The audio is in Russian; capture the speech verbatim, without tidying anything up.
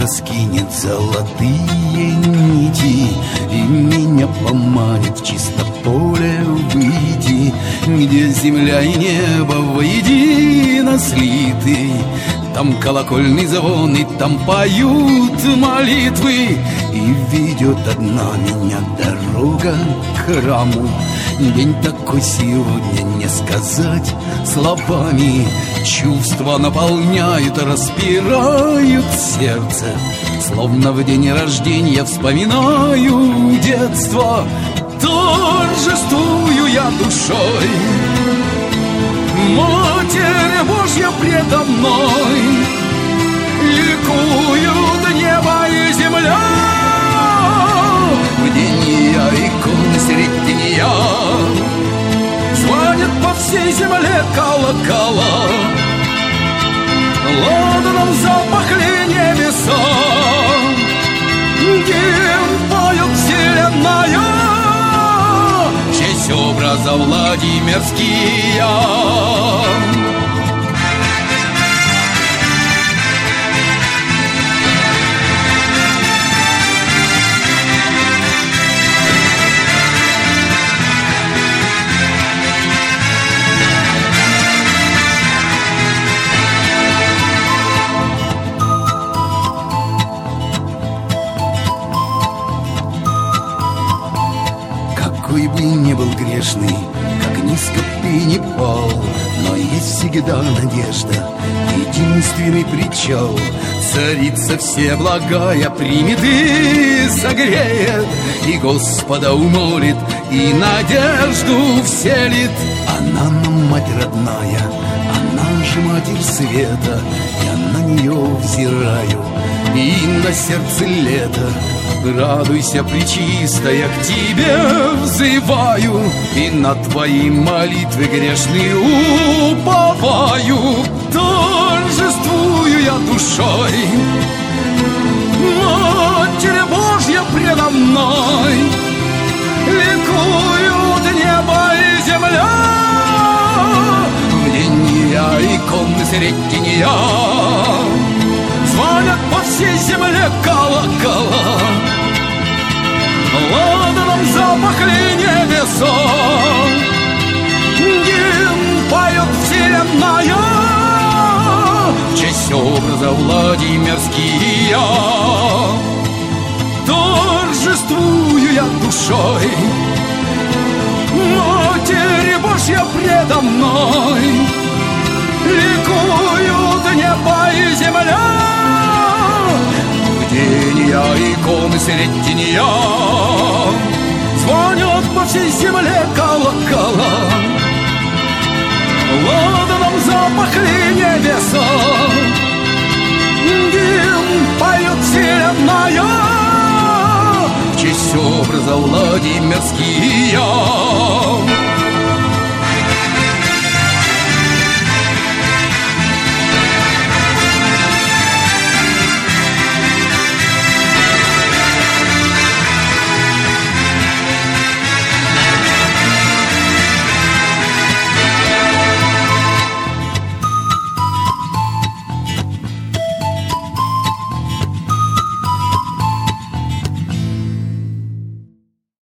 раскинет золотые нити и меня поманит в чисто поле выйти, где земля и небо воедино слиты. Там колокольный звон, и там поют молитвы, и ведет одна меня дорога к храму. День такой сегодня не сказать словами. Чувства наполняют, распирают сердце. Словно в день рождения вспоминаю детство. Торжествую я душой, Матерь Божья предо мной. Ликуют небо и земля в день я иконы средь дня. Звонят по всей земле колокола, ладаном запахли небеса. Гимн поет вселенная, в честь образа Владимирския. Какой бы ни был грешный, как низко ты ни пал, но есть всегда надежда, единственный причал. Царица всеблагая примет и согреет, и Господа умолит, и надежду вселит. Она нам мать родная, она же Матерь Света, я на нее взираю, и на сердце лето. Радуйся, пречистая, к тебе взываю, и на твои молитвы грешные уповаю. Торжествую я душой, Матерь Божья предо мной. Ликуют небо и земля в день я иконы средь дня. Звонят по всей земле колокола, ладаном запахли небеса. Гимн поет вселенная, в честь образа Владимирския. Торжествую я душой, Матерь Божья предо мной. Ликуют небо и земля в день я иконы средь дня. Звонят по всей земле колокола, ладаном запахли небеса. Гимн поет вселенная, в честь образа Владимирския.